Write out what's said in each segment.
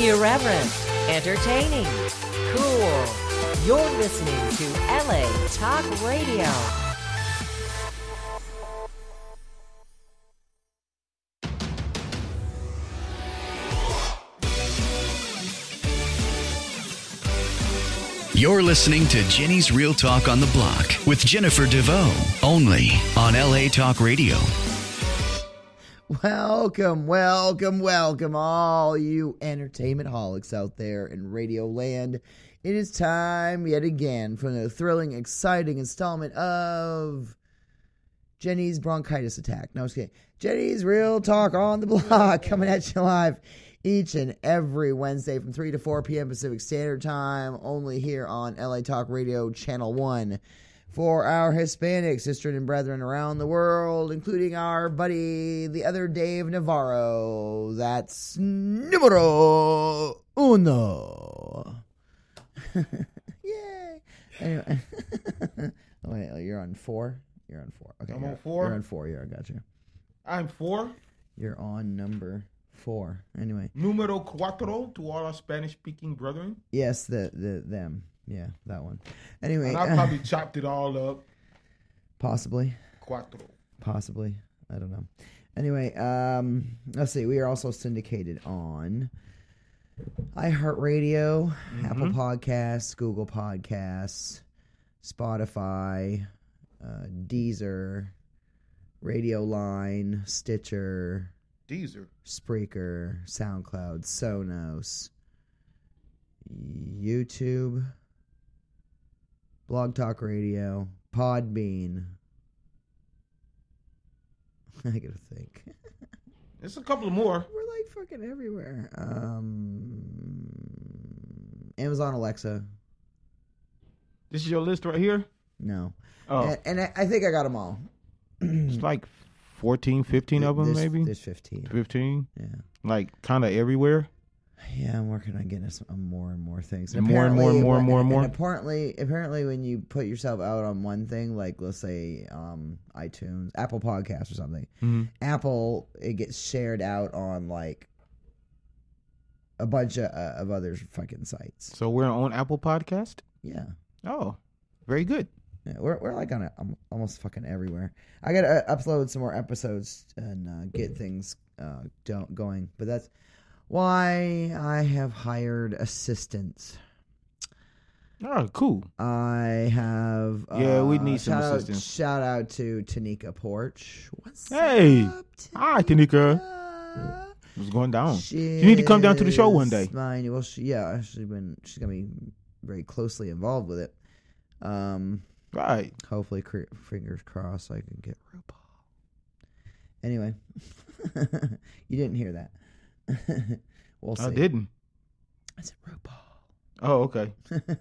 Irreverent, entertaining, cool. You're listening to LA Talk Radio. You're listening to Jenny's Real Talk on the Block with Jennifer DeVoe, only on LA Talk Radio. Welcome, all you entertainment holics out there in Radio Land. It is time yet again for the thrilling, exciting installment of Jenny's bronchitis attack. No, I was kidding. Jenny's Real Talk on the Block, coming at you live each and every Wednesday from 3 to 4 p.m. Pacific Standard Time, only here on LA Talk Radio Channel 1. For our Hispanic sisters and brethren around the world, including our buddy, the other Dave Navarro. That's numero uno. Yay. Anyway. Oh, wait, you're on 4? You're on 4. Okay, I'm on 4? You're on 4, yeah, I got you. I'm 4. You're on number 4. Anyway. Numero cuatro to all our Spanish-speaking brethren. Yes, them. Yeah, that one. Anyway. And I probably chopped it all up. Possibly. Cuatro. Possibly. I don't know. Anyway, let's see. We are also syndicated on iHeartRadio, Apple Podcasts, Google Podcasts, Spotify, Deezer, Radio Line, Stitcher, Deezer, Spreaker, SoundCloud, Sonos, YouTube, Blog Talk Radio, Podbean. I gotta think. There's a couple more. We're like fucking everywhere. Amazon Alexa. This is your list right here? No. Oh. And I think I got them all. It's like 14, 15 of them, maybe? There's 15. 15? Yeah. Like, kind of everywhere? Yeah, I'm working on getting us more and more things. And more and more. And apparently, when you put yourself out on one thing, like let's say iTunes, Apple Podcasts or something, Apple, it gets shared out on like a bunch of other fucking sites. So we're on Apple Podcast? Yeah. Oh, very good. Yeah, we're like on almost fucking everywhere. I gotta upload some more episodes and get things going, but that's why I have hired assistants. Oh, cool. I have... we need some assistants. Shout out to Tanika Porch. What's up, Tanika? Hi, Tanika. What's going down? You need to come down to the show one day. She's going to be very closely involved with it. Right. Hopefully, fingers crossed, I can get RuPaul. Anyway, you didn't hear that. We'll see. I didn't. I said RuPaul. Oh, okay.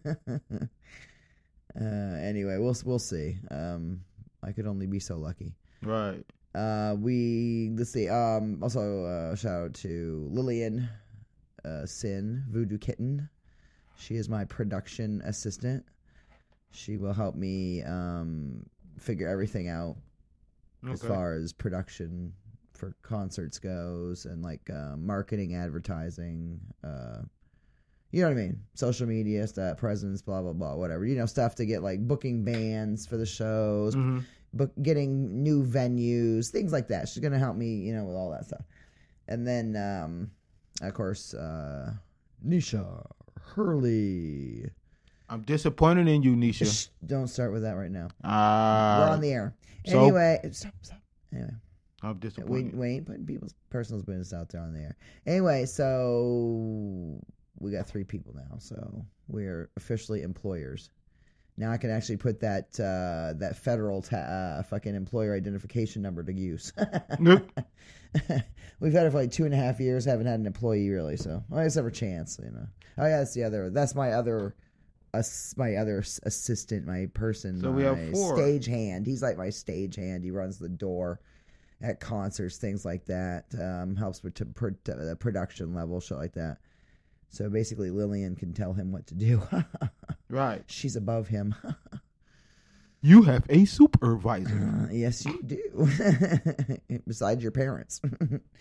Anyway, we'll see. I could only be so lucky. Right. Let's see. Also, shout out to Lillian Sin, Voodoo Kitten. She is my production assistant. She will help me figure everything out as far as production for concerts goes, and like marketing, advertising, you know what I mean? Social media stuff, presence, blah, blah, blah, whatever. You know, stuff to get like booking bands for the shows, getting new venues, things like that. She's going to help me, you know, with all that stuff. And then, of course, Nisha Hurley. I'm disappointed in you, Nisha. Shh, don't start with that right now. We're on the air. Anyway, stop. Anyway. I'm disappointed. We ain't putting people's personal business out there on the air. Anyway, so we got 3 people now, so we're officially employers. Now I can actually put that federal fucking employer identification number to use. Nope. We've had it for like 2.5 years. Haven't had an employee really, so I guess every chance, you know. Oh yeah, that's my other assistant, my person. So we have 4. Stage hand. He's like my stage hand. He runs the door at concerts, things like that. Helps with the production level, shit like that. So basically, Lillian can tell him what to do. Right. She's above him. You have a supervisor. Yes, you do. Besides your parents.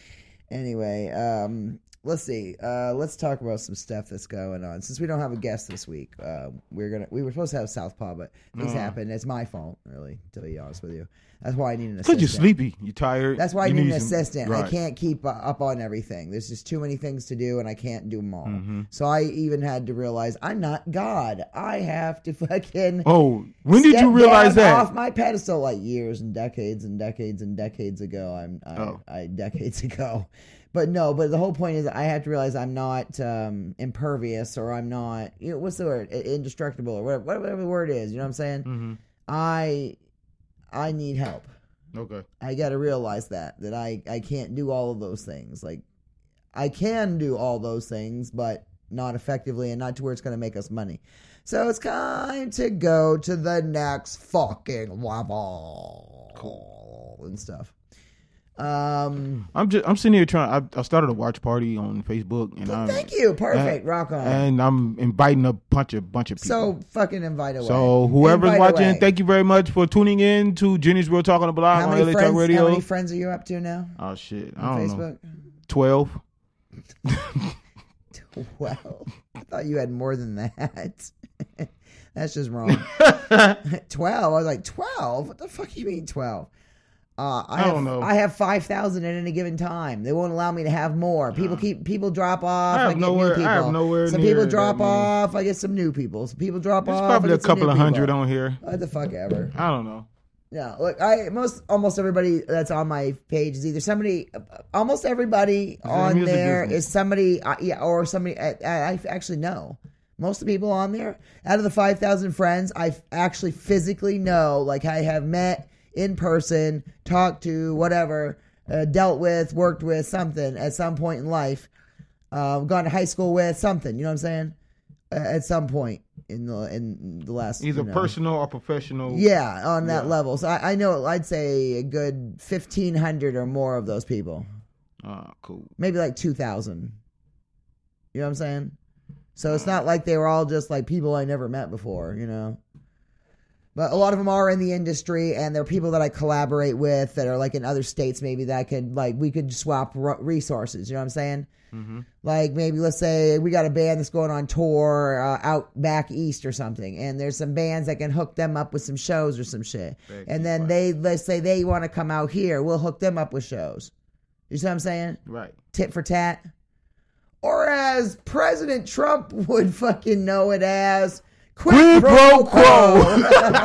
Anyway, let's see. Let's talk about some stuff that's going on. Since we don't have a guest this week, we were supposed to have Southpaw, but things happened. It's my fault, really, to be honest with you. That's why I need an assistant. Because you're sleepy. You're tired. That's why I need an assistant. Right. I can't keep up on everything. There's just too many things to do, and I can't do them all. So I even had to realize I'm not God. I have to fucking... Oh, when did you realize that? Off my pedestal like years and decades and decades and decades ago. Decades ago. But the whole point is I have to realize I'm not impervious, or I'm not, what's the word? Indestructible, or whatever the word is. You know what I'm saying? Mm-hmm. I need help. Okay. I got to realize that I can't do all of those things. Like, I can do all those things, but not effectively and not to where it's going to make us money. So it's time to go to the next fucking level. Cool. And stuff. I'm sitting here trying. I started a watch party on Facebook, and thank you, perfect, rock on. And I'm inviting a bunch of people. So fucking invite away. So whoever's watching, thank you very much for tuning in to Jenny's Real Talk on the Block on LA Talk Radio. How many friends are you up to now? Oh shit, on Facebook? 12. 12. I thought you had more than that. That's just wrong. 12. I was like 12. What the fuck you mean 12? I don't know. I have 5,000 at any given time. They won't allow me to have more. People drop off. I get new people. I have nowhere. Some people drop off. I get some new people. Some people drop off. There's probably a couple of hundred on here. What the fuck ever. I don't know. Yeah, look, almost everybody that's on my page is either somebody. Almost everybody on there is somebody. Or somebody I actually know. Most of the people on there, out of the 5,000 friends, I actually physically know. Like, I have met in person, talked to, whatever, dealt with, worked with, something at some point in life, gone to high school with, something, you know what I'm saying? At some point in the last... Either personal or professional. Yeah, on that level. So I know, I'd say a good 1,500 or more of those people. Cool. Maybe like 2,000. You know what I'm saying? So it's not like they were all just like people I never met before, you know? But a lot of them are in the industry, and they're people that I collaborate with that are like in other states maybe that we could swap resources. You know what I'm saying? Mm-hmm. Like, maybe let's say we got a band that's going on tour out back east or something, and there's some bands that can hook them up with some shows or some shit. And then let's say they want to come out here. We'll hook them up with shows. You see what I'm saying? Right. Tit for tat. Or as President Trump would fucking know it as... Quid pro quo.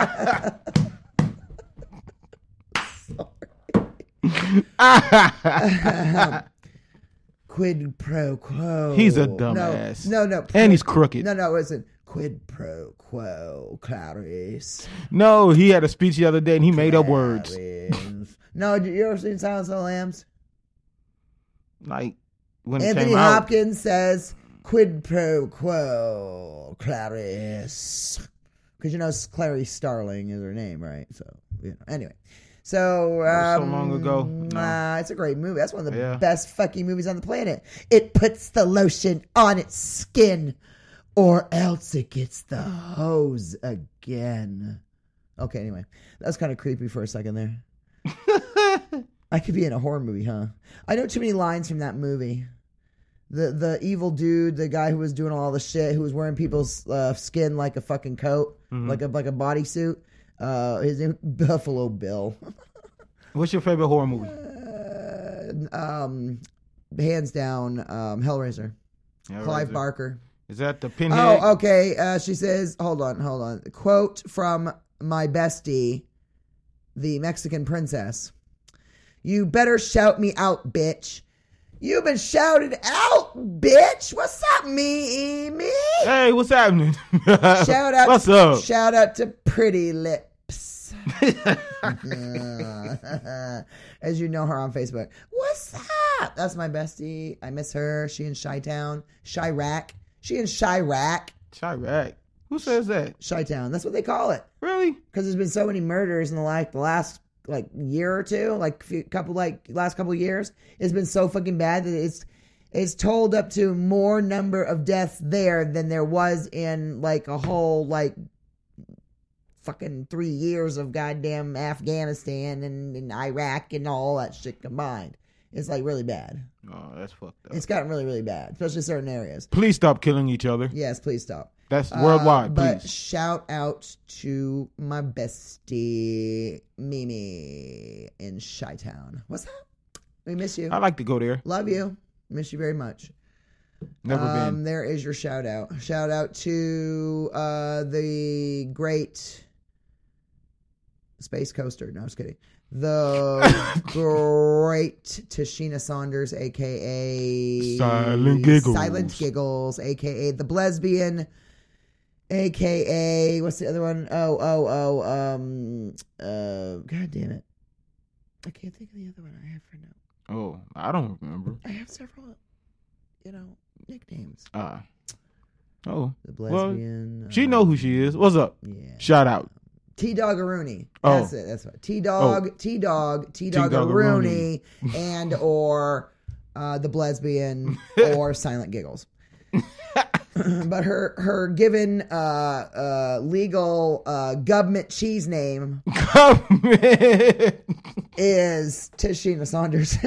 Quid pro quo. He's a dumbass. No. And he's crooked. No, listen. Quid pro quo, Clarice. No, he had a speech the other day and he made up words. No, you ever seen Silence of the Lambs? Like, when Anthony Hopkins says... Quid pro quo, Clarice. Because you know Clarice Starling is her name, right? So, anyway. So, so long ago. No. It's a great movie. That's one of the best fucking movies on the planet. It puts the lotion on its skin, or else it gets the hose again. Okay, anyway. That was kind of creepy for a second there. I could be in a horror movie, huh? I know too many lines from that movie. The evil dude, the guy who was doing all the shit, who was wearing people's skin like a fucking coat, like a bodysuit. His name Buffalo Bill. What's your favorite horror movie? Hands down, Hellraiser. Clive Barker. Is that the Pinhead? Oh, okay. She says, hold on. Quote from my bestie, the Mexican princess. You better shout me out, bitch. You've been shouted out, bitch. What's up, me? Hey, what's happening? Shout out. What's up? Shout out to Pretty Lips. As you know her on Facebook. What's up? That's my bestie. I miss her. She in Chi-Town. Chirac. She in Chirac. Chirac. Who says that? Chi-Town. That's what they call it. Really? Because there's been so many murders in the last year or two, last couple of years. It's been so fucking bad that it's told up to more number of deaths there than there was in like a whole fucking 3 years of goddamn Afghanistan and Iraq and all that shit combined. It's like really bad. Oh, that's fucked up. It's gotten really, really bad, especially certain areas. Please stop killing each other. Yes, please stop. That's worldwide, but please. Shout out to my bestie, Mimi, in Chi-Town. What's up? We miss you. I like to go there. Love you. Miss you very much. Never been. There is your shout out. Shout out to the great Space Coaster. No, I was kidding. The great Tashina Saunders, a.k.a. Silent Giggles. Silent Giggles, a.k.a. the Blesbian, a.k.a. What's the other one? God damn it. I can't think of the other one I have for now. Oh, I don't remember. I have several, nicknames. Oh. The Blesbian. Well, she know who she is. What's up? Yeah. Shout out. T-Dog-a-Rooney. Oh. That's it. That's right. T-Dog-a-Rooney, and or the Blesbian or Silent Giggles. But her given legal government cheese name is Tashina Saunders.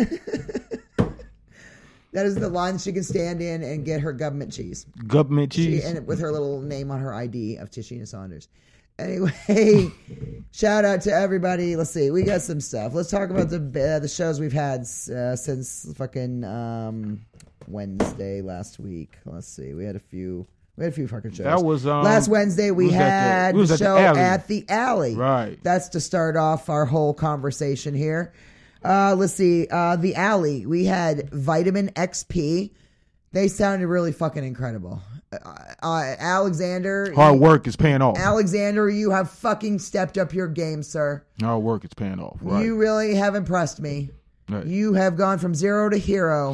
That is the line she can stand in and get her government cheese. Government cheese? And with her little name on her ID of Tashina Saunders. Anyway, shout out to everybody. Let's see. We got some stuff. Let's talk about the shows we've had since fucking Wednesday last week. Let's see. We had a few fucking shows. That was last Wednesday. We had the show at the Alley. Right. That's to start off our whole conversation here. Let's see. The Alley. We had Vitamin XP. They sounded really fucking incredible. Alexander. Hard work is paying off. Alexander, you have fucking stepped up your game, sir. Hard work is paying off. Right. You really have impressed me. Right. You have gone from 0 to hero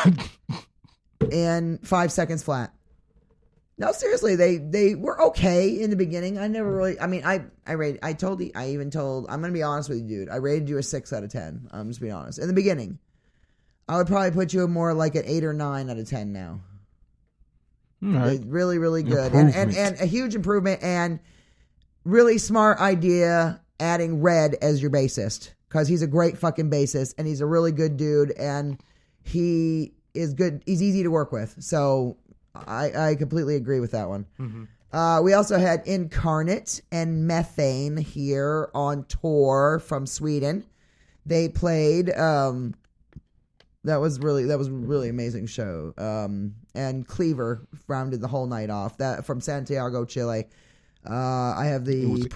in 5 seconds flat. No, seriously, they were okay in the beginning. I never really. I mean, I'm going to be honest with you, dude. I rated you a 6 out of 10. I'm just being honest. In the beginning, I would probably put you more like an 8 or 9 out of 10 now. Right. Really, really good. And a huge improvement, and really smart idea adding Red as your bassist, because he's a great fucking bassist and he's a really good dude and he is good. He's easy to work with. So I completely agree with that one. Mm-hmm. We also had Incarnate and Methane here on tour from Sweden. They played. That was really amazing show. And Cleaver rounded the whole night off. That from Santiago, Chile. I have the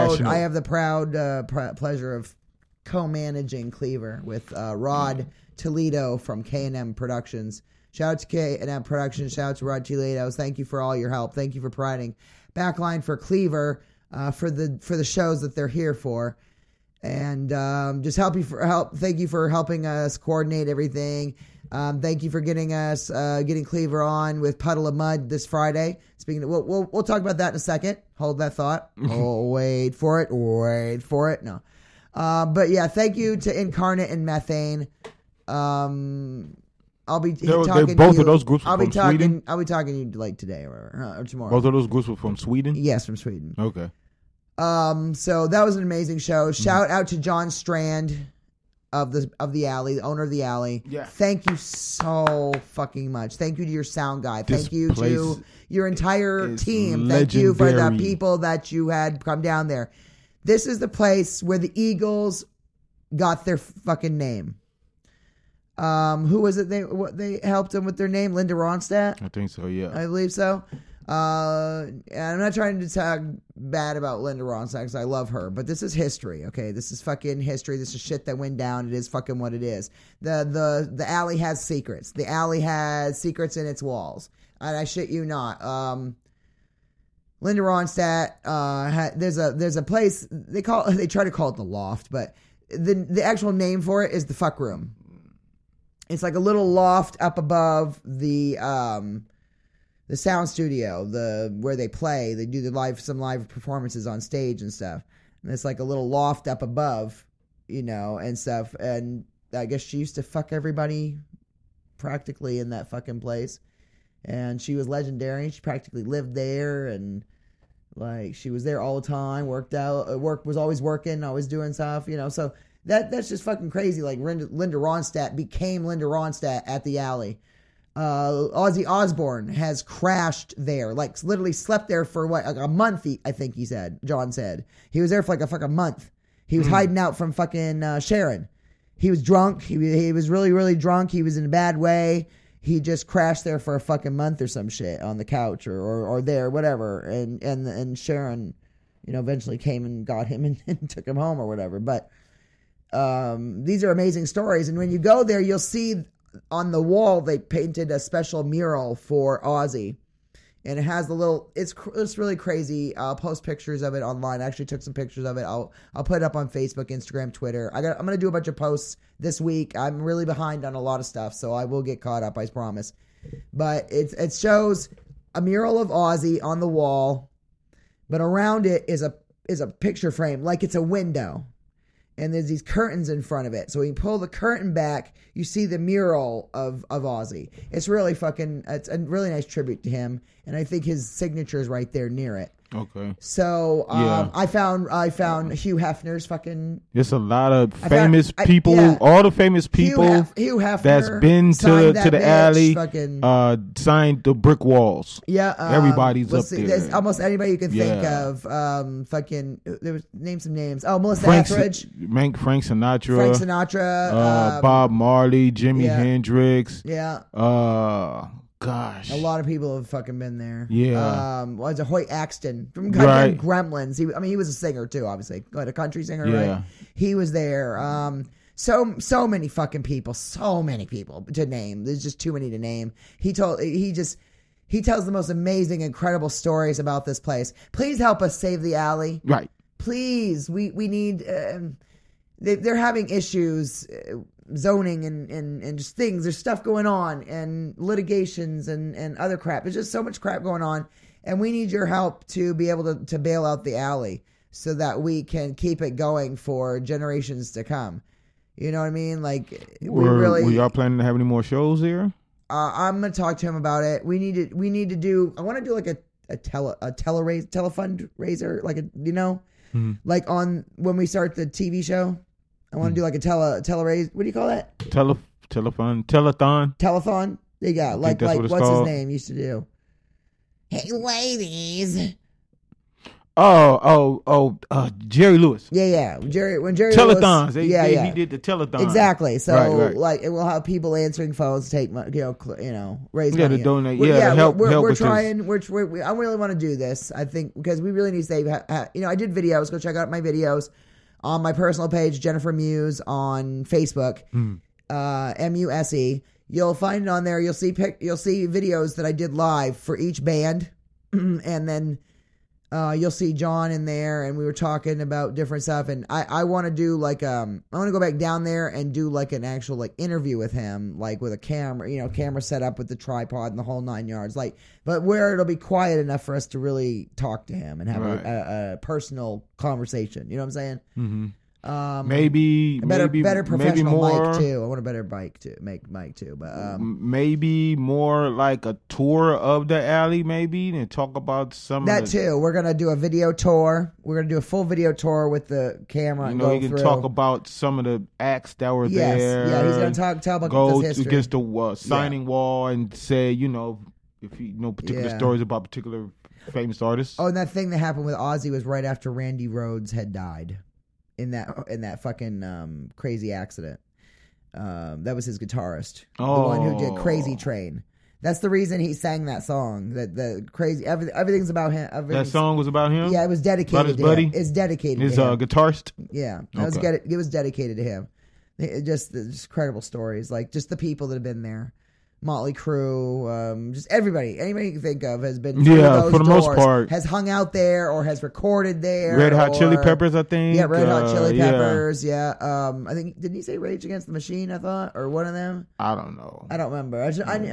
proud pleasure of co-managing Cleaver with Rod Toledo from K&M Productions. Shout out to K&M Productions. Shout out to Rod Toledo. Thank you for all your help. Thank you for providing backline for Cleaver for the shows that they're here for. And just thank you for helping us coordinate everything. Thank you for getting Cleaver on with Puddle of Mud this Friday. Speaking of, we'll talk about that in a second. Hold that thought. Oh, wait for it. No. But yeah, thank you to Incarnate and Methane. I'll be talking both to you. Of those groups I'll from be talking. Sweden? I'll be talking to you like today or tomorrow. Both of those groups were from Sweden? Yes, from Sweden. Okay. So that was an amazing show. Shout out to John Strand of the Alley, the owner of the Alley. Yeah. Thank you so fucking much. Thank you to your sound guy. Thank you to your entire team. Thank you for the people that you had come down there. This is the place where the Eagles got their fucking name. Who was it? They helped them with their name? Linda Ronstadt? I think so, yeah. I believe so. And I'm not trying to talk bad about Linda Ronstadt because I love her, but this is history, okay? This is fucking history. This is shit that went down. It is fucking what it is. The Alley has secrets. The Alley has secrets in its walls. And I shit you not. Linda Ronstadt, there's a place they try to call it the Loft, but the actual name for it is the Fuck Room. It's like a little loft up above the sound studio, where they play. They do some live performances on stage and stuff. And it's like a little loft up above, and stuff. And I guess she used to fuck everybody practically in that fucking place. And she was legendary. She practically lived there, and like she was there all the time. Was always working, always doing stuff. So That's just fucking crazy. Like Linda Ronstadt became Linda Ronstadt at the alley. Ozzy Osbourne has crashed there, like literally slept there for what, like a month. I think he said. John said he was there for like a fucking month. He was hiding out from fucking Sharon. He was drunk. He was really, really drunk. He was in a bad way. He just crashed there for a fucking month or some shit on the couch or there, whatever. And Sharon, eventually came and got him and took him home or whatever. But these are amazing stories. And when you go there, you'll see on the wall they painted a special mural for Ozzy. And it has it's really crazy. I'll post pictures of it online. I actually took some pictures of it. I'll put it up on Facebook, Instagram, Twitter. I'm going to do a bunch of posts this week. I'm really behind on a lot of stuff, so I will get caught up, I promise. But it shows a mural of Ozzy on the wall, but around it is a picture frame, like it's a window. And there's these curtains in front of it. So when you pull the curtain back, you see the mural of Ozzy. It's really it's a really nice tribute to him. And I think his signature is right there near it. Okay. So I found Hugh Hefner's fucking. There's a lot of famous people. All the famous people Hugh Hefner that's been to the alley. Signed the brick walls. Yeah. Everybody's up there. There's almost anybody you can think of. There was name some names. Oh, Melissa Etheridge. Frank Sinatra. Bob Marley. Jimi Hendrix. Yeah. Gosh, a lot of people have fucking been there. Yeah. Was it Hoyt Axton from Gremlins? He was a singer too, obviously, like a country singer, right? He was there. So many fucking people, so many people to name. There's just too many to name. He tells the most amazing, incredible stories about this place. Please help us save the alley. Right. Please, we need. They're having issues. Zoning and just things. There's stuff going on and litigations and other crap. There's just so much crap going on, and we need your help to be able to bail out the alley so that we can keep it going for generations to come. You know what I mean? Like were y'all planning to have any more shows there? I'm gonna talk to him about it. We need to do. I want to do like a telefund raiser, like like on when we start the TV show. I want to do like a teleraise. What do you call that? Telethon. Telethon. There you go. Like what's called. His name used to do? Hey, ladies. Jerry Lewis. Yeah. When Jerry telethons. Lewis, he did the telethon. Exactly. So right. like it will have people answering phones, take raise money. To donate. Help. We're trying. I really want to do this. I think because we really need to save. I did videos. Go check out my videos. On my personal page, Jennifer Muse on Facebook, MUSE. You'll find it on there. You'll see videos that I did live for each band, and then you'll see John in there. And we were talking about different stuff. And I want to do like I want to go back down there and do like an actual like interview with him, like with a camera, camera set up with the tripod and the whole 9 yards, like. But where it'll be quiet enough for us to really talk to him and have a personal conversation. You know what I'm saying? Mm-hmm. Maybe better professional more, mic too. I want a better mic too. But maybe more like a tour of the alley, maybe, and talk about some that of the, too. We're gonna do a video tour. We're gonna do a full video tour with the camera. And you can talk about some of the acts that were there. Yeah, he's gonna tell about go this history. Against the signing wall and say, if you know particular stories about particular famous artists. Oh, and that thing that happened with Ozzy was right after Randy Rhoads had died in that fucking crazy accident. That was his guitarist, the one who did Crazy Train. That's the reason he sang that song. That the crazy everything's about him. That song was about him. Yeah, it was dedicated about his to buddy. him. It's dedicated his to him. Guitarist. Yeah, it was dedicated to him. Just incredible stories, like just the people that have been there. Motley Crue, just anybody you can think of has been through those for the doors, most part, has hung out there or has recorded there. Red Hot Chili Peppers, I think. Yeah, Red Hot Chili Peppers. Yeah, I think didn't he say Rage Against the Machine? I thought, or one of them. I don't know. I don't remember.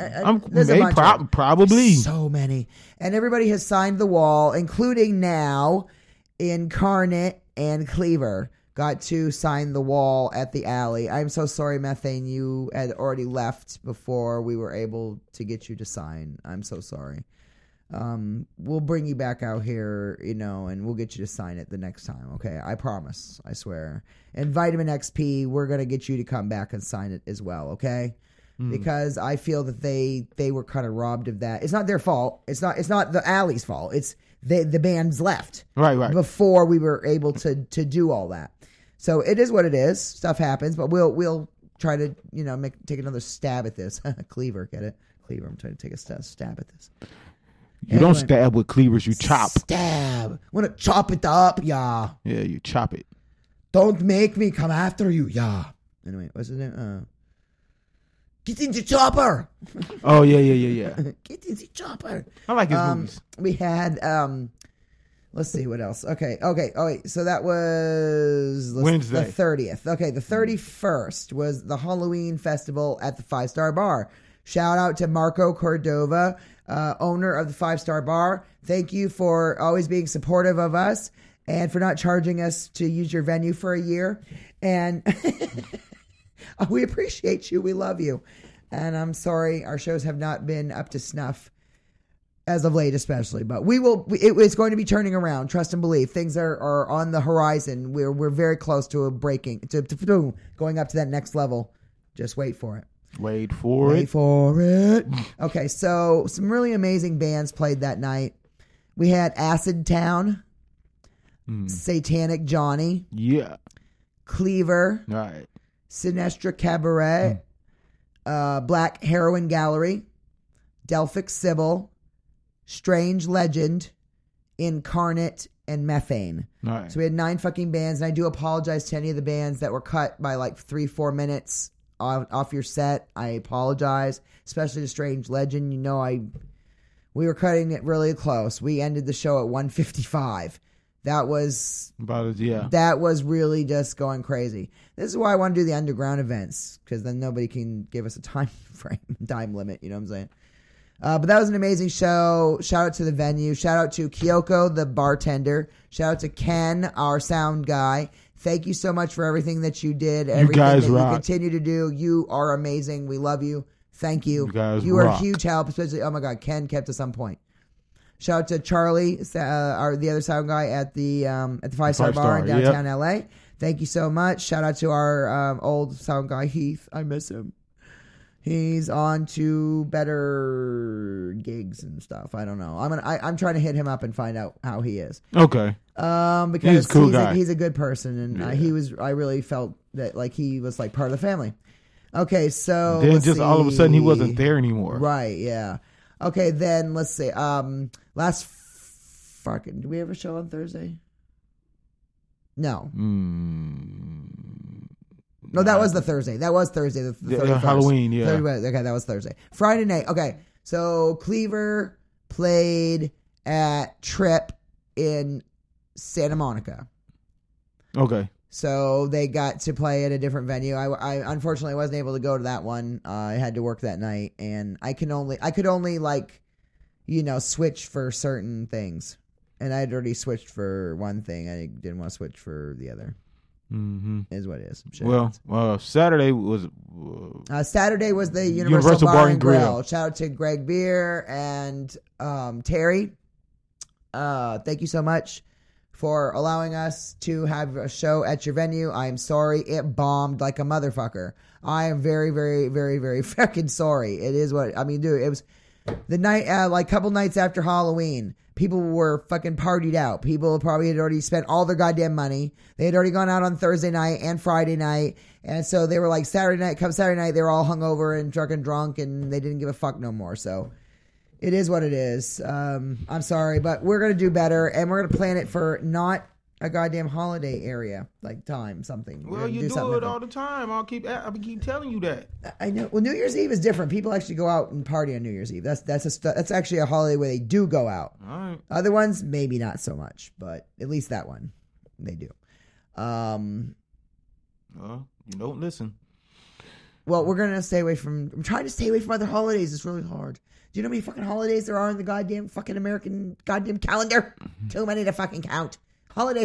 Probably so many, and everybody has signed the wall, including now Incarnate and Cleaver. Got to sign the wall at the alley. I'm so sorry, Methane. You had already left before we were able to get you to sign. I'm so sorry. we'll bring you back out here, and we'll get you to sign it the next time. Okay, I promise. I swear. And Vitamin XP, we're gonna get you to come back and sign it as well. Okay. Because I feel that they were kind of robbed of that. It's not their fault. It's not the Alley's fault. It's the band's left. Right. Before we were able to do all that. So it is what it is. Stuff happens, but we'll try to take another stab at this. Cleaver, get it? Cleaver. I'm trying to take a stab at this. You don't stab with cleavers. You chop. Stab. I'm gonna chop it up, yeah. Yeah, you chop it. Don't make me come after you, yeah. Anyway, what's his name? Get in the chopper. Oh, yeah. Get in the chopper. I like his movies. We had, let's see what else. Okay. Oh, wait. So that was Wednesday. The 30th. Okay. The 31st was the Halloween festival at the 5-Star Bar. Shout out to Marco Cordova, owner of the 5-Star Bar. Thank you for always being supportive of us and for not charging us to use your venue for a year. And we appreciate you. We love you. And I'm sorry our shows have not been up to snuff as of late, especially. But it's going to be turning around. Trust and believe. Things are on the horizon. We're very close to going up to that next level. Just wait for it. Wait for it. Okay, so some really amazing bands played that night. We had Acid Town, Satanic Johnny, Cleaver, right, Sinestra Cabaret, Black Heroin Gallery, Delphic Sybil, Strange Legend, Incarnate, and Methane. Right. So we had 9 fucking bands, and I do apologize to any of the bands that were cut by like 3-4 minutes off your set. I apologize, especially to Strange Legend. We were cutting it really close. We ended the show at 1:55. That was That was really just going crazy. This is why I want to do the underground events, because then nobody can give us a time limit. You know what I'm saying? But that was an amazing show. Shout out to the venue. Shout out to Kyoko, the bartender. Shout out to Ken, our sound guy. Thank you so much for everything that you did. Everything you guys that rock. You continue to do. You are amazing. We love you. Thank you. You guys You are a rock. huge help, especially, oh my God, Ken kept us on point. Shout out to Charlie, the other sound guy at the 5-Star Bar in downtown LA. Thank you so much. Shout out to our old sound guy, Heath. I miss him. He's on to better gigs and stuff. I don't know. I'm trying to hit him up and find out how he is. Okay. Because he's a cool guy. He's a good person, and I really felt that like he was like part of the family. Okay, so then just all of a sudden he wasn't there anymore. Right? Yeah. Okay, then let's see. Did we have a show on Thursday? No. No, that was the Thursday. That was Thursday. The 31st. Halloween, yeah. Okay, that was Thursday. Friday night. Okay, so Cleaver played at Trip in Santa Monica. Okay. So they got to play at a different venue. I unfortunately wasn't able to go to that one. I had to work that night, and I could only switch for certain things. And I had already switched for one thing. I didn't want to switch for the other. Mm-hmm. Is what it is. Well, Saturday was the Universal Bar and Grill. Shout out to Greg Beer and Terry. Thank you so much for allowing us to have a show at your venue. I am sorry it bombed like a motherfucker. I am very, very, very, very fucking sorry. It is what I mean, dude. It was the night, couple nights after Halloween. People were fucking partied out. People probably had already spent all their goddamn money. They had already gone out on Thursday night and Friday night. And so they were like Saturday night, they were all hungover and drunk and they didn't give a fuck no more. So it is what it is. I'm sorry, but we're going to do better. And we're going to plan it for not a goddamn holiday area, like time, something. Well, you do it all the time. I'll keep telling you that. I know. Well, New Year's Eve is different. People actually go out and party on New Year's Eve. That's actually a holiday where they do go out. All right. Other ones, maybe not so much, but at least that one, they do. Well, you don't listen. Well, we're going to stay away from... I'm trying to stay away from other holidays. It's really hard. Do you know how many fucking holidays there are in the goddamn fucking American goddamn calendar? Too many to fucking count. Holiday.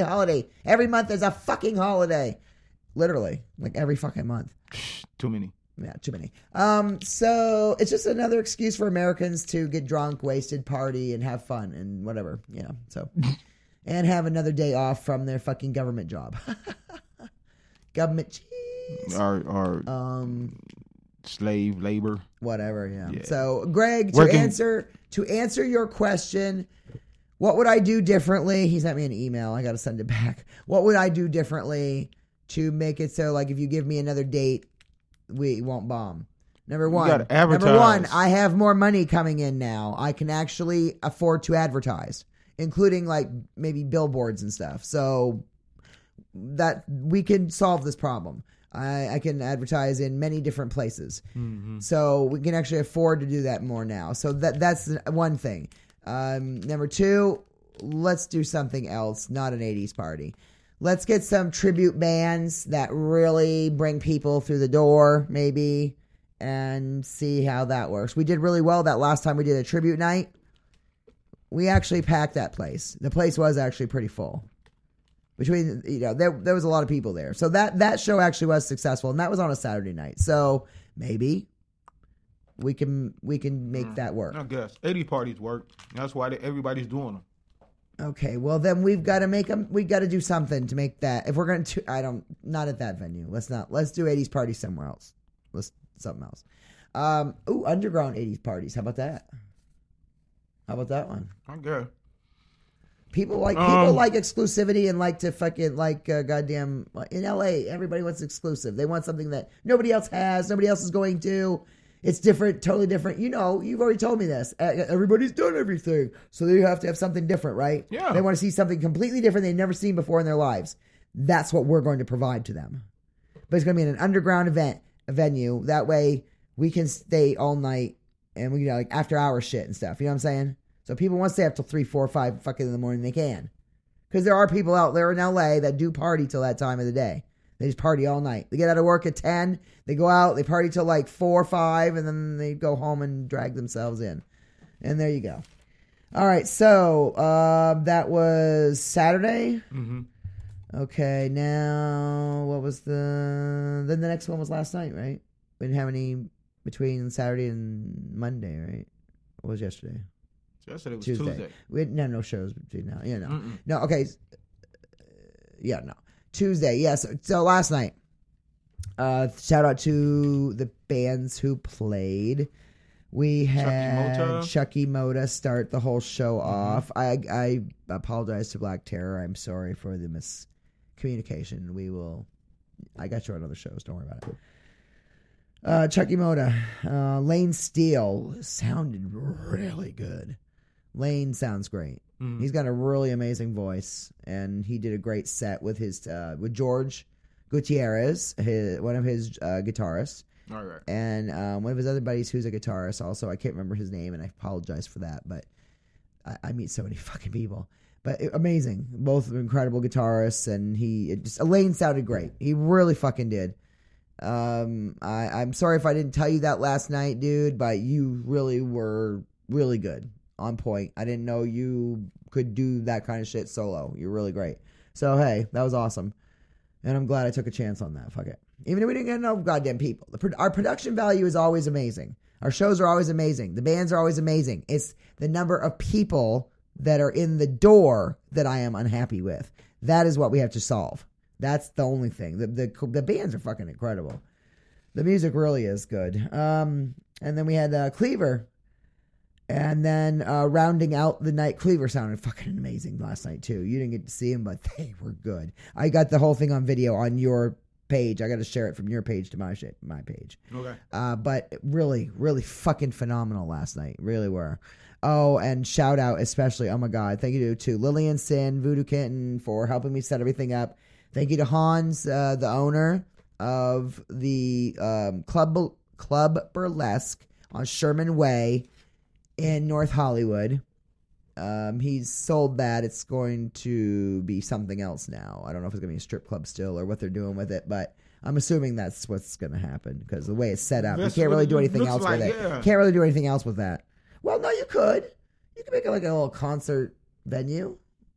Every month there's a fucking holiday. Literally. Like every fucking month. Too many. Yeah, too many. So it's just another excuse for Americans to get drunk, wasted, party, and have fun and whatever. Yeah. So, and have another day off from their fucking government job. Government cheese. Or slave labor. Whatever. Yeah. So, Greg, Working. to answer your question, what would I do differently? He sent me an email. I got to send it back. What would I do differently to make it so, like, if you give me another date, we won't bomb? Number one, I have more money coming in now. I can actually afford to advertise, including like maybe billboards and stuff. So that we can solve this problem. I can advertise in many different places. Mm-hmm. So we can actually afford to do that more now. So that's one thing. Number two, let's do something else, not an 80s party. Let's get some tribute bands that really bring people through the door, maybe, and see how that works. We did really well that last time we did a tribute night. We actually packed that place. The place was actually pretty full. Between, there was a lot of people there. So that show actually was successful, and that was on a Saturday night. So maybe we can make that work. I guess 80 parties work. That's why everybody's doing them. Okay, well then we've got to make them. We got to do something to make that. If we're going to, not at that venue. Let's do 80s party somewhere else. Something else. Underground 80s parties. How about that? How about that one? Okay. People like exclusivity and like to fucking goddamn in LA. Everybody wants exclusive. They want something that nobody else has. Nobody else is going to. It's different, totally different. You've already told me this. Everybody's done everything, so they have to have something different, right? Yeah. They want to see something completely different they've never seen before in their lives. That's what we're going to provide to them. But it's going to be in an underground venue. That way we can stay all night and we like after hour shit and stuff. You know what I'm saying? So people want to stay up till 3, 4, 5 fucking in the morning. They can, because there are people out there in LA that do party till that time of the day. They just party all night. They get out of work at 10. They go out. They party till like 4 or 5, and then they go home and drag themselves in. And there you go. All right. So that was Saturday. Mm-hmm. Okay. Now what was then the next one was last night, right? We didn't have any between Saturday and Monday, right? What was yesterday? Yesterday was Tuesday. We had no shows between now. Yeah, no. Mm-mm. No, okay. Yeah, no. Tuesday, yes. So last night, shout out to the bands who played. We had Chucky Moda start the whole show off. I apologize to Black Terror. I'm sorry for the miscommunication. I got you on other shows. Don't worry about it. Chucky Moda. Lane Steele sounded really good. Lane sounds great. Mm. He's got a really amazing voice, and he did a great set with his with George Gutierrez, one of his guitarists. All right. And one of his other buddies who's a guitarist also. I can't remember his name, and I apologize for that, but I meet so many fucking people. But amazing. Both incredible guitarists, and Lane sounded great. He really fucking did. I'm sorry if I didn't tell you that last night, dude, but you really were really good. On point. I didn't know you could do that kind of shit solo. You're really great. So, hey, that was awesome. And I'm glad I took a chance on that. Fuck it. Even if we didn't get enough goddamn people. Our production value is always amazing. Our shows are always amazing. The bands are always amazing. It's the number of people that are in the door that I am unhappy with. That is what we have to solve. That's the only thing. The bands are fucking incredible. The music really is good. And then we had Cleaver. And then rounding out the night, Cleaver sounded fucking amazing last night too. You didn't get to see him, but they were good. I got the whole thing on video on your page. I got to share it from your page to my page. Okay. But really, really fucking phenomenal last night. Really were. Oh, and shout out especially, oh my God, thank you to Lillian Sin, Voodoo Kitten for helping me set everything up. Thank you to Hans, the owner of the Club Burlesque on Sherman Way in North Hollywood. He's sold that. It's going to be something else now. I don't know if it's going to be a strip club still or what they're doing with it, but I'm assuming that's what's going to happen because the way it's set up, you can't really do anything else with it. Yeah. Can't really do anything else with that. Well, no, you could. You could make it like a little concert venue.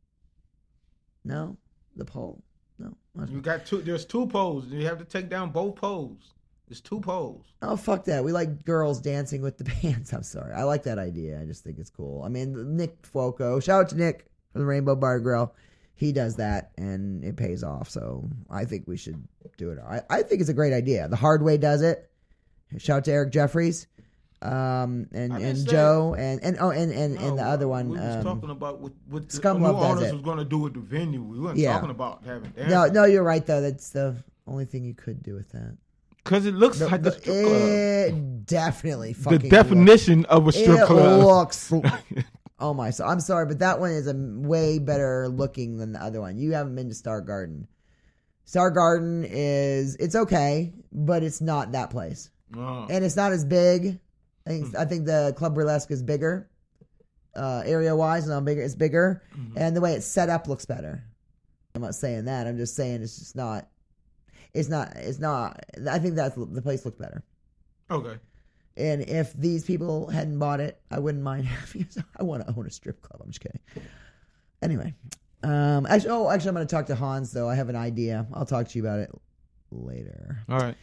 No? The pole? No? You got two. There's 2 poles. You have to take down both poles. It's 2 poles. Oh, fuck that. We like girls dancing with the bands. I'm sorry. I like that idea. I just think it's cool. I mean, Nick Foco. Shout out to Nick from the Rainbow Bar and Grill. He does that, and it pays off. So I think we should do it. I think it's a great idea. The Hard Way does it. Shout out to Eric Jeffries, and Joe, and the other one. We was talking about what Scum New Love does Orleans it. was going to do with the venue. We weren't talking about having dancing. No, you're right though. That's the only thing you could do with that. Because it looks like a strip club. It definitely fucking The definition of a strip club. It looks. Oh my! So I'm sorry, but that one is a way better looking than the other one. You haven't been to Star Garden. Star Garden it's okay, but it's not that place, and it's not as big. I think the Club Burlesque is bigger, area wise, and bigger. It's bigger, and the way it's set up looks better. I'm not saying that. I'm just saying it's just not. It's not. I think the place looks better. Okay. And if these people hadn't bought it, I wouldn't mind having it. I want to own a strip club. I'm just kidding. Anyway. Actually, I'm going to talk to Hans, though. I have an idea. I'll talk to you about it later. All right.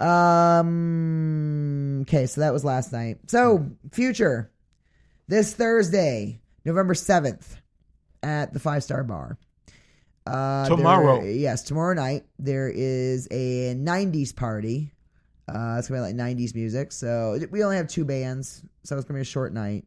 Okay, so that was last night. So, future. This Thursday, November 7th, at the 5-Star Bar. Tomorrow. Tomorrow night, there is a 90s party. It's going to be like 90s music. So we only have 2 bands, so it's going to be a short night.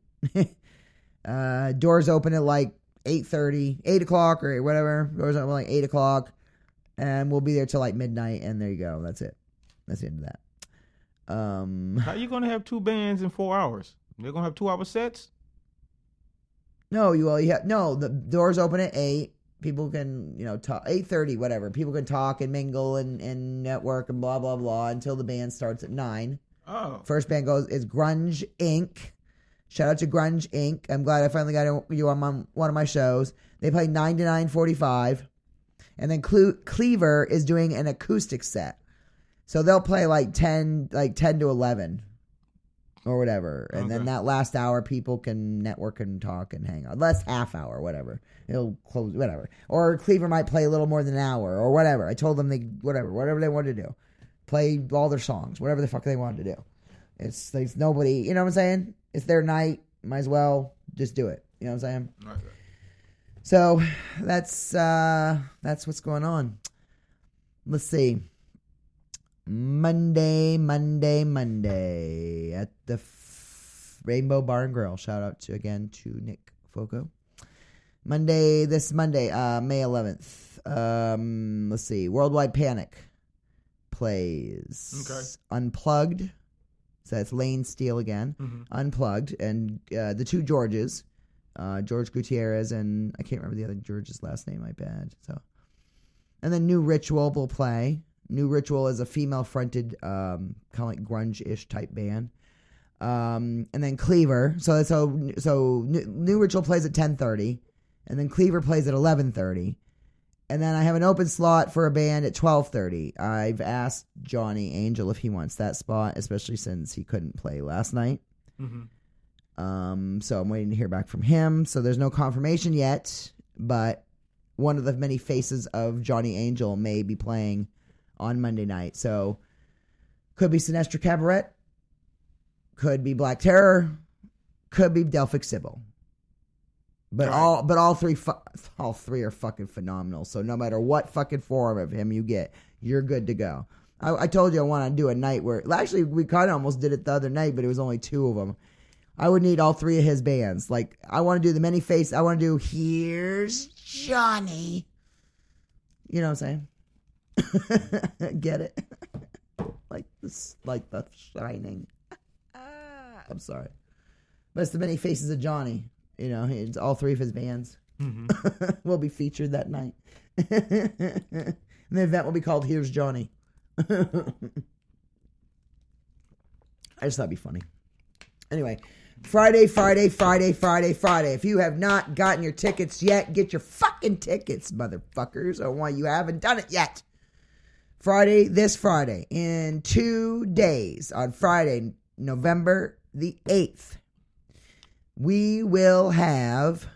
Doors open at like 8:30, 8 o'clock or whatever. Doors open like 8 o'clock. And we'll be there till like midnight, and there you go. That's it. That's the end of that. How are you going to have 2 bands in 4 hours? They're going to have 2-hour sets? No, the doors open at 8. People can, talk 8:30, whatever. People can talk and mingle and network and blah, blah, blah until the band starts at 9. Oh. First band is Grunge Inc. Shout out to Grunge Inc. I'm glad I finally got you on one of my shows. They play 9 to 9:45. And then Cleaver is doing an acoustic set. So they'll play like 10 to 11 or whatever. And then that last hour, people can network and talk and hang out. Last half hour, whatever. It'll close, whatever. Or Cleaver might play a little more than an hour or whatever. I told them whatever they wanted to do. Play all their songs, whatever the fuck they wanted to do. It's like nobody, you know what I'm saying? It's their night. Might as well just do it. You know what I'm saying? Okay. So that's what's going on. Let's see. Monday at the Rainbow Bar and Grill. Shout out to Nick Foco. This Monday, May 11th. Let's see. Worldwide Panic plays. Okay. Unplugged. So that's Lane Steele again. Mm-hmm. Unplugged. And the 2 Georges. George Gutierrez and I can't remember the other George's last name. My bad. So, and then New Ritual will play. New Ritual is a female-fronted, kind of like grunge-ish type band. And then Cleaver. So New Ritual plays at 10:30, and then Cleaver plays at 11:30, and then I have an open slot for a band at 12:30. I've asked Johnny Angel if he wants that spot, especially since he couldn't play last night. Mm-hmm. So I'm waiting to hear back from him. So there's no confirmation yet, but one of the many faces of Johnny Angel may be playing on Monday night. So could be Sinestra Cabaret, could be Black Terror, could be Delphic Sybil. But all three are fucking phenomenal. So no matter what fucking form of him you get, you're good to go. I told you I want to do a night where actually we kind of almost did it the other night, but it was only 2 of them. I would need all 3 of his bands. Like, I want to do the many face. I want to do Here's Johnny. You know what I'm saying? Get it? like The Shining. I'm sorry. But it's the many faces of Johnny. You know, it's all 3 of his bands. Mm-hmm. will be featured that night. And the event will be called Here's Johnny. I just thought it'd be funny. Anyway, Friday. If you have not gotten your tickets yet, get your fucking tickets, motherfuckers. Or why you haven't done it yet. This Friday, in 2 days, on Friday, November the 8th, we will have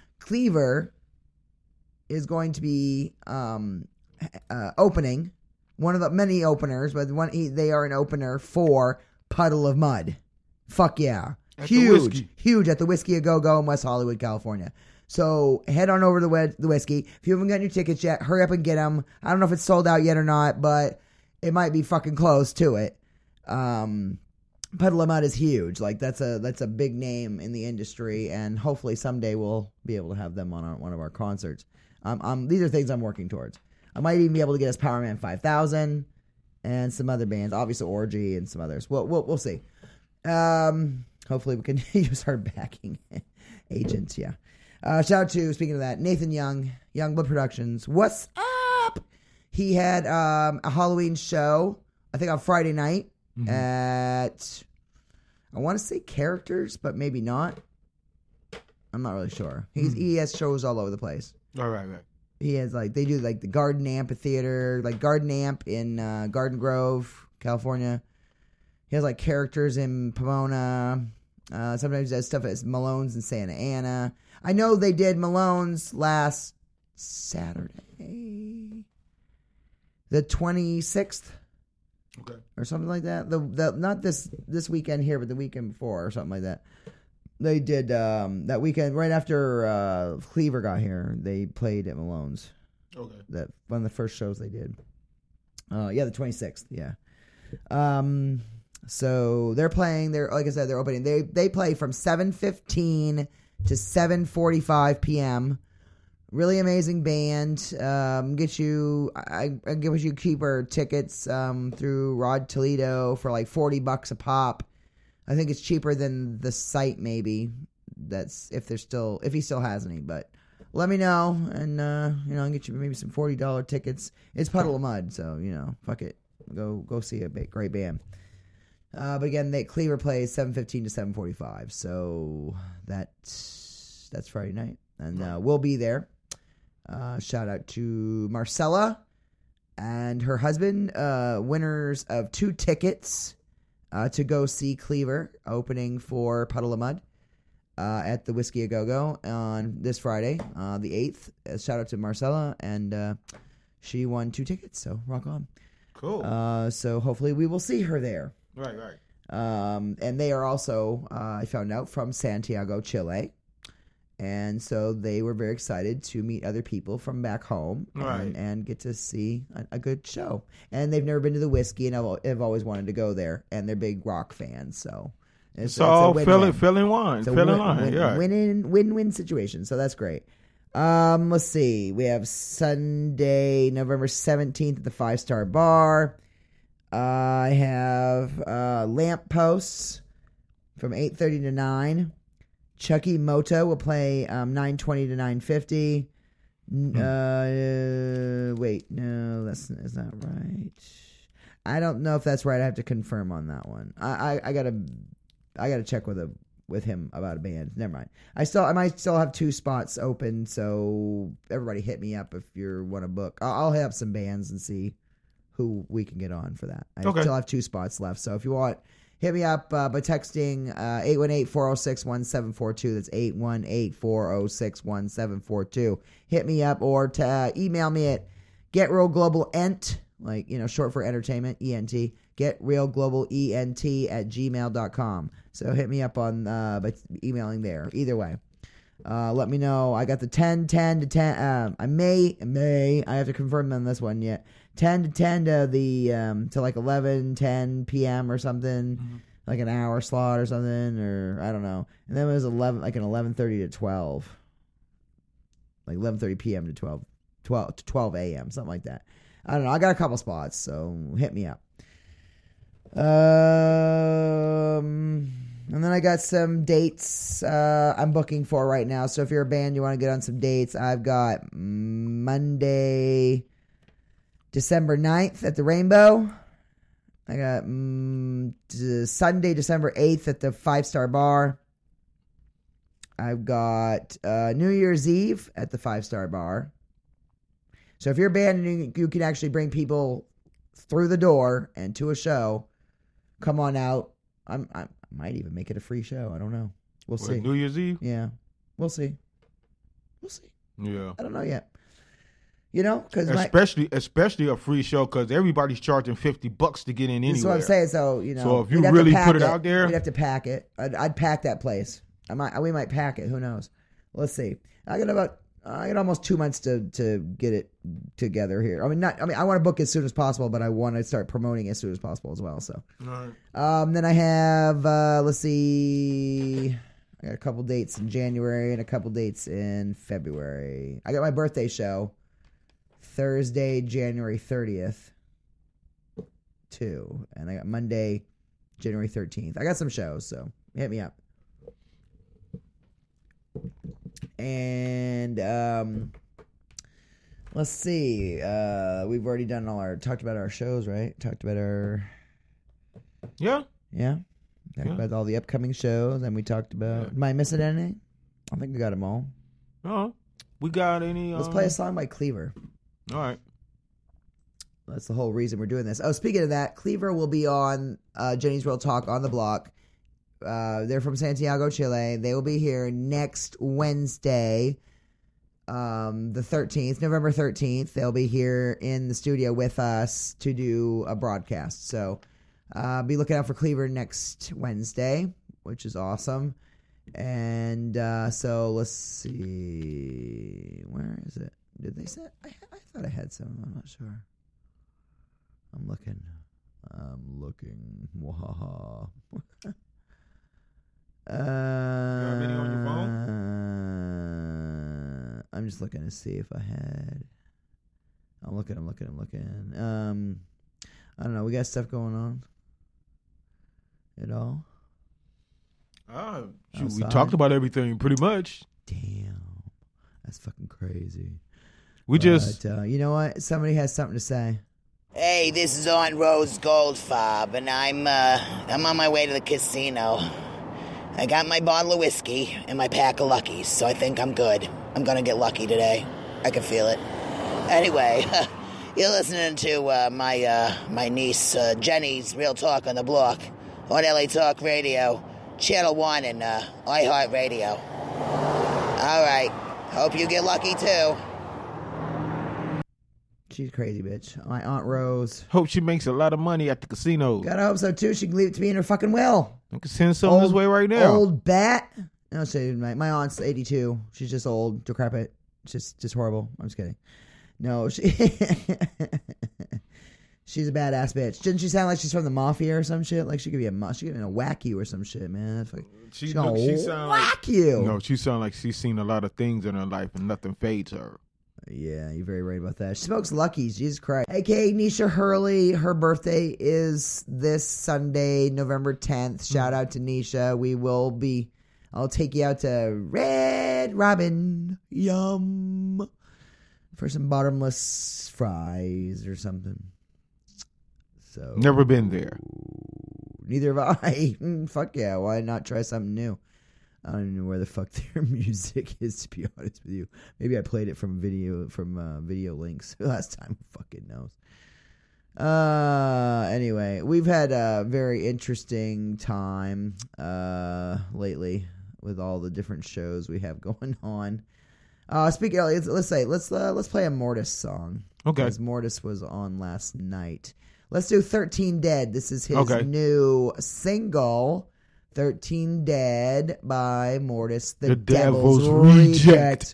Cleaver is going to be opening one of the many openers, but they are an opener for Puddle of Mud. Fuck yeah. Huge at the Whiskey A Go Go in West Hollywood, California. So head on over to the Whiskey. If you haven't gotten your tickets yet, hurry up and get them. I don't know if it's sold out yet or not, but it might be fucking close to it. Puddle of Mud is huge. Like that's a big name in the industry, and hopefully someday we'll be able to have them on one of our concerts. These are things I'm working towards. I might even be able to get us Powerman 5000 and some other bands, obviously Orgy and some others. We'll see. Hopefully we can use our backing agents. Yeah. Shout out to, speaking of that, Nathan Young, Youngblood Productions. What's up? He had a Halloween show, I think on Friday night at, I want to say Characters, but maybe not. I'm not really sure. He has shows all over the place. All right. He has they do the Garden Amphitheater, Garden Amp in Garden Grove, California. He has Characters in Pomona. Sometimes he does stuff at Malone's in Santa Ana. I know they did Malone's last Saturday, the 26th, or something like that. The not this weekend here, but the weekend before, or something like that. They did that weekend right after Cleaver got here. They played at Malone's. Okay, that one of the first shows they did. Yeah, the 26th. Yeah. So they're playing. Like I said, they're opening. They play from 7:15 to 7:45 p.m. Really amazing band. I give you cheaper tickets through Rod Toledo for $40 a pop. I think it's cheaper than the site, maybe. That's if he still has any. But let me know, and I'll get you maybe some $40 tickets. It's Puddle of Mud, so fuck it, go see a great band. But again, Cleaver plays 7:15 to 7:45, so that's Friday night, and we'll be there. Shout out to Marcella and her husband, winners of 2 tickets to go see Cleaver opening for Puddle of Mud at the Whiskey A Go Go on this Friday, the 8th. Shout out to Marcella, and she won 2 tickets, so rock on. Cool. So hopefully we will see her there. Right. And they are also, I found out, from Santiago, Chile. And so they were very excited to meet other people from back home and get to see a good show. And they've never been to the Whiskey, and I've always wanted to go there. And they're big rock fans, so it's a win-win. Filling line. Win-win situation. So that's great. Let's see. We have Sunday, November 17th at the 5-Star Bar. I have Lampposts from 8:30 to 9. Chucky Moto will play 9:20 to 9:50. Wait, no, that's not right. I don't know if that's right. I have to confirm on that one. I gotta check with him about a band. Never mind. I might still have 2 spots open, so everybody hit me up if you want to book. I'll hit up some bands and see who we can get on for that. I still have 2 spots left, so if you want, hit me up by texting 818-406-1742. That's 818-406-1742. Hit me up or email me at getrealglobalent, short for entertainment, ENT, getrealglobalent@gmail.com. So hit me up on by emailing there. Either way. Let me know. I got the 10 to 10. I have to confirm on this one yet. 10 to 10 to the to 11:10 p.m. or something, like an hour slot or something, or I don't know. And then it was 11:30 to 12, 11:30 p.m. to 12 a.m. something like that. I don't know. I got a couple spots, so hit me up. And then I got some dates I'm booking for right now. So if you're a band, you want to get on some dates, I've got Monday, December 9th at the Rainbow. I got Sunday, December 8th at the 5-Star Bar. I've got New Year's Eve at the 5-Star Bar. So if you're a band and you can actually bring people through the door and to a show, come on out. I might even make it a free show. I don't know. We'll see. New Year's Eve? Yeah. We'll see. Yeah. I don't know yet. You know, because especially a free show, because everybody's charging $50 to get in anywhere. That's what I'm saying. So you know, so if you really put it out there, we'd have to pack it. I'd pack that place. We might pack it. Who knows? Let's see. I got almost 2 months to get it together here. I want to book as soon as possible, but I want to start promoting as soon as possible as well. So, right. Then I have let's see. I got a couple dates in January and a couple dates in February. I got my birthday show Thursday, January 30th, too. And I got Monday, January 13th. I got some shows, so hit me up. And let's see. We've already done talked about our shows, right? Talked about our... Yeah. Talked about all the upcoming shows, and we talked about... Am I missing anything? I think we got them all. Oh, we got any... Let's play a song by Cleaver. All right. That's the whole reason we're doing this. Oh, speaking of that, Cleaver will be on Jenny's Real Talk on the Block. They're from Santiago, Chile. They will be here next Wednesday, the 13th, November 13th. They'll be here in the studio with us to do a broadcast. So be looking out for Cleaver next Wednesday, which is awesome. And so let's see. Where is it? Did they say? I thought I had some. I'm not sure. I'm looking. Wahaha. You have any on your phone? I'm just looking to see if I had. I'm looking. I don't know. We got stuff going on at all. Shoot, we talked about everything pretty much. Damn, that's fucking crazy. You know what? Somebody has something to say. Hey, this is on Rose Goldfarb, and I'm on my way to the casino. I got my bottle of whiskey and my pack of Luckies, so I think I'm good. I'm gonna get lucky today. I can feel it. Anyway, you're listening to my niece Jenny's Real Talk on the Block on LA Talk Radio, Channel 1 and iHeartRadio. All right, hope you get lucky too. She's a crazy bitch. My Aunt Rose. Hope she makes a lot of money at the casino. Gotta hope so too. She can leave it to me in her fucking will. I can send some this way right now. Old bat. No, my aunt's 82. She's just old, decrepit. Just horrible. I'm just kidding. No, she's a badass bitch. Didn't she sound like she's from the mafia or some shit? Like she could be she could whack you or some shit, man. She's gonna whack you. No, she sound like she's seen a lot of things in her life and nothing fades her. Yeah, you're very right about that. She smokes Luckies. Jesus Christ. AKA Nisha Hurley. Her birthday is this Sunday, November 10th. Shout out to Nisha. I'll take you out to Red Robin. Yum. For some bottomless fries or something. So never been there. Neither have I. Fuck yeah. Why not try something new? I don't even know where the fuck their music is, to be honest with you. Maybe I played it from video links last time. Who fucking knows? Anyway, we've had a very interesting time lately with all the different shows we have going on. Speaking of, let's play a Mortis song. Okay. Because Mortis was on last night. Let's do 13 Dead. This is his new single. 13 Dead by Mortis, the Devil's Reject.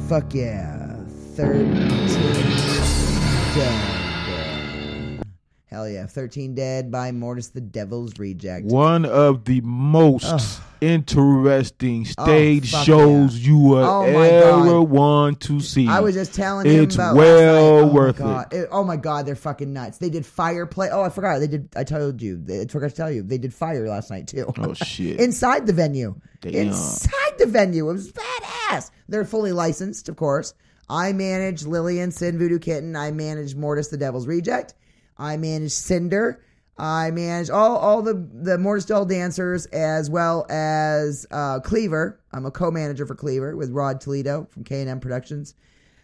Fuck yeah. 13 dead. Hell yeah. 13 Dead by Mortis the Devil's Reject. One of the most interesting stage shows yeah. you will ever want to see. I was just telling him it's about well worth it. Oh my God, they're fucking nuts. They did Fire play. Oh, I forgot. I told you. I forgot to tell you. They did Fire last night too. Oh shit. Inside the venue. Damn. Inside the venue. It was badass. They're fully licensed, of course. I manage Lillian, Sin, Voodoo Kitten. I manage Mortis the Devil's Reject. I manage Cinder. I manage all the Mortis Doll dancers as well as Cleaver. I'm a co-manager for Cleaver with Rod Toledo from K&M Productions.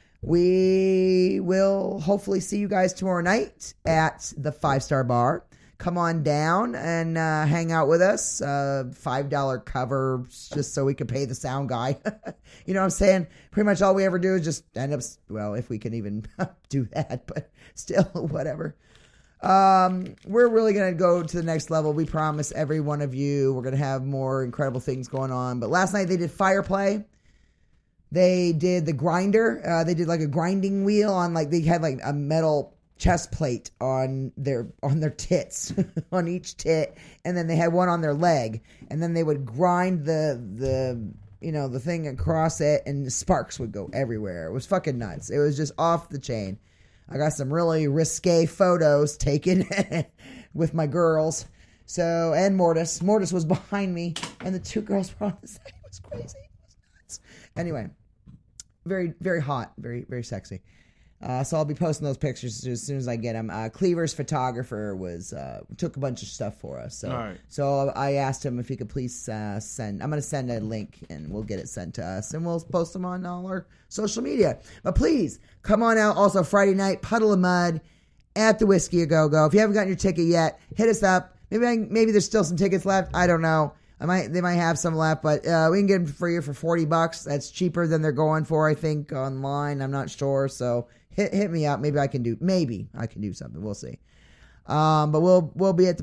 We will hopefully see you guys tomorrow night at the 5-Star Bar. Come on down and hang out with us. $5 cover just so we can pay the sound guy. You know what I'm saying? Pretty much all we ever do is just end up, well, if we can even do that, but still, whatever. We're really going to go to the next level. We promise every one of you we're going to have more incredible things going on. But last night they did Fire play. They did the grinder. They did like a grinding wheel on they had like a metal chest plate on their tits on each tit, and then they had one on their leg, and then they would grind the thing across it, and the sparks would go everywhere. It was fucking nuts. It was just off the chain. I got some really risque photos taken with my girls. So, and Mortis. Mortis was behind me, and the two girls were on the side. It was crazy. It was nuts. Anyway, very, very hot. Very, very sexy. So I'll be posting those pictures as soon as I get them. Cleaver's photographer took a bunch of stuff for us. So, right. So I asked him if he could please send. I'm going to send a link and we'll get it sent to us and we'll post them on all our social media. But please come on out. Also Friday night, Puddle of Mud at the Whiskey A Go Go. If you haven't gotten your ticket yet, hit us up. Maybe there's still some tickets left. I don't know. They might have some left, but we can get them for you for $40. That's cheaper than they're going for, I think, online. I'm not sure. So hit me up. Maybe I can do something. We'll see. But we'll be at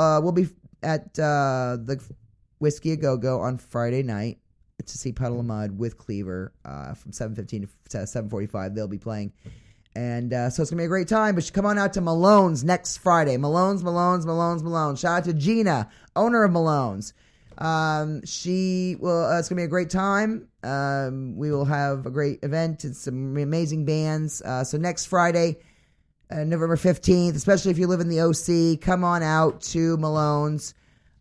the Whiskey A Go Go on Friday night to see Puddle of Mud with Cleaver from 7:15 to 7:45. They'll be playing. And so it's going to be a great time. But come on out to Malone's next Friday. Malone's. Shout out to Gina, owner of Malone's. It's going to be a great time. We will have a great event. It's some amazing bands. So next Friday, November 15th, especially if you live in the OC, come on out to Malone's.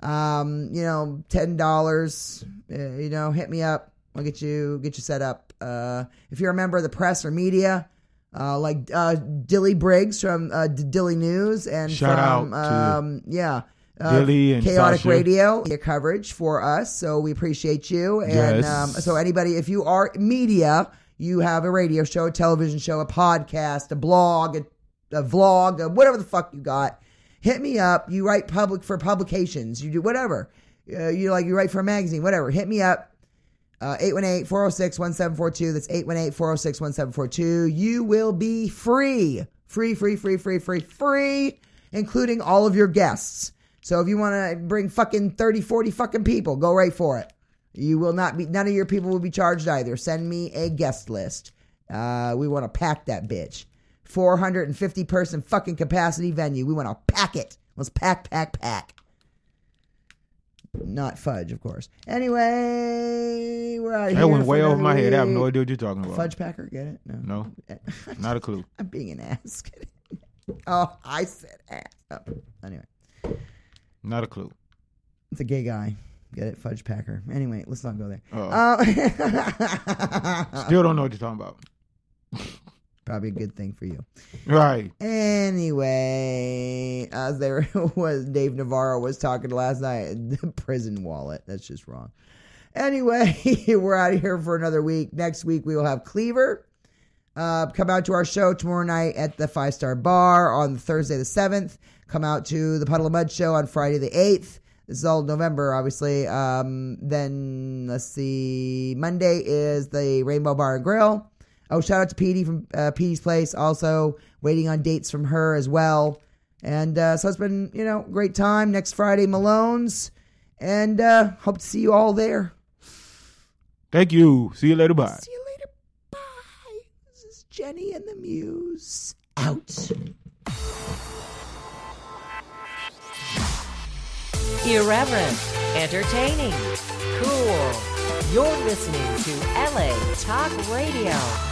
$10. Hit me up. I'll get you set up. If you're a member of the press or media, like Dilly Briggs from Dilly News and shout out to Dilly and Chaotic Sasha. Radio, your coverage for us, so we appreciate you. And yes. So anybody, if you are media, you have a radio show, a television show, a podcast, a blog, a vlog, whatever the fuck you got, hit me up. You write for publications, you do whatever. You write for a magazine, whatever. Hit me up. 818-406-1742. That's 818-406-1742. You will be free, including all of your guests. So if you want to bring fucking 30, 40 fucking people, go right for it. You will not be, none of your people will be charged either. Send me a guest list. We want to pack that bitch. 450 person fucking capacity venue. We want to pack it. Let's pack. Not fudge, of course. Anyway, we're out of here. That went way over my head. I have no idea what you're talking about. Fudge packer, get it? No. Not a clue. I'm being an ass. Oh, I said ass. Oh, anyway. Not a clue. It's a gay guy. Get it? Fudge packer. Anyway, let's not go there. Still don't know what you're talking about. Probably a good thing for you. Right. Anyway, as there was Dave Navarro was talking last night, the prison wallet. That's just wrong. Anyway, we're out of here for another week. Next week, we will have Cleaver. Come out to our show tomorrow night at the 5-Star Bar on Thursday the 7th. Come out to the Puddle of Mud show on Friday the 8th. This is all November, obviously. Then, let's see. Monday is the Rainbow Bar and Grill. Oh, shout out to Petey from Petey's Place. Also waiting on dates from her as well. And so it's been, great time. Next Friday, Malone's. And hope to see you all there. Thank you. See you later. Bye. See you later. Bye. Jenny and the Muse out. Irreverent, entertaining, cool. You're listening to LA Talk Radio.